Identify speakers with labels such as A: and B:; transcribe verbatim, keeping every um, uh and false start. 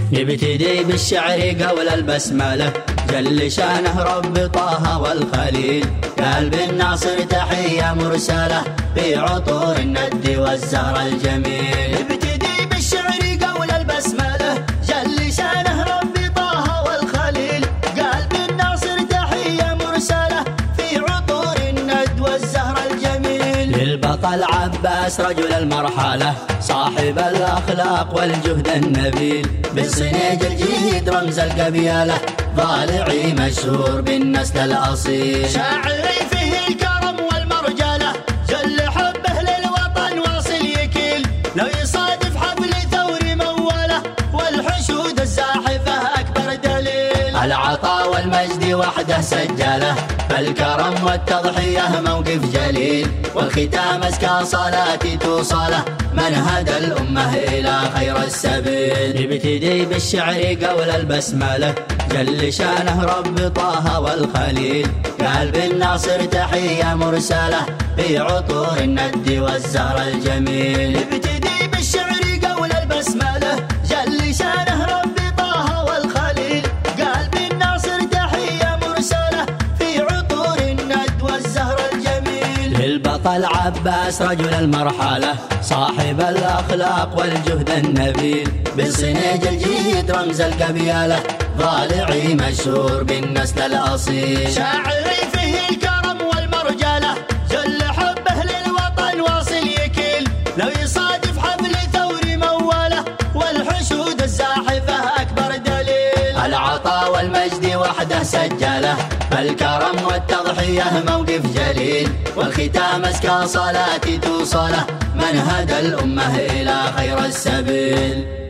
A: نبتدي بالشعر قول البسملة، جل شانه رب طه والخليل، قلب الناصر تحية مرسلة في عطور الند والزهر الجميل.
B: نبتدي بالشعر قول البسملة، جل شانه رب طه والخليل، قلب الناصر تحية مرسلة في عطور الند والزهر الجميل.
A: للبطل عباس رجل المرحلة، صاحب الأخلاق والجهد النبيل، بالصنيج الجديد رمز القبيلة، ضالعي مشهور بالنسل الأصيل.
B: شاعري فيه الكرم والمرجلة، جل حبه للوطن واصل يكيل، لو يصادف حفل ثور مولة والحشود الزاحفة أكبر دليل.
A: العطاء والمجد وحده سجله، فالكرم والتضحية موقف جليل، والختام أزكى صلاتي توصله، منهد الأمة إلى خير السبيل. نبتدي بالشعر قول البسملة، جل شانه رب طه والخليل، قلب الناصر تحية مرسلة في عطور الند والزهر الجميل.
B: نبتدي بالشعر قول البسملة، جل شانه رب طه والخليل، قلب الناصر تحية مرسلة في عطور الند والزهر الجميل.
A: للبطل عباس رجل المرحلة، صاحب الأخلاق والجهد النبيل، بالصنيج الجديد رمز القبيلة، ضالعي مشهور بالنسل الأصيل.
B: شاعري فيه الكرم والمرجلة، جل حبه للوطن واصل يكيل، لو يصادف حفل ثور مولة والحشود الزاحفة أكبر دليل.
A: العطاء والمجد وحده سجله، فالكرم والتضحية موقف جليل، والختام أزكى صلاتي توصله، منهد الأمة إلى خير السبيل.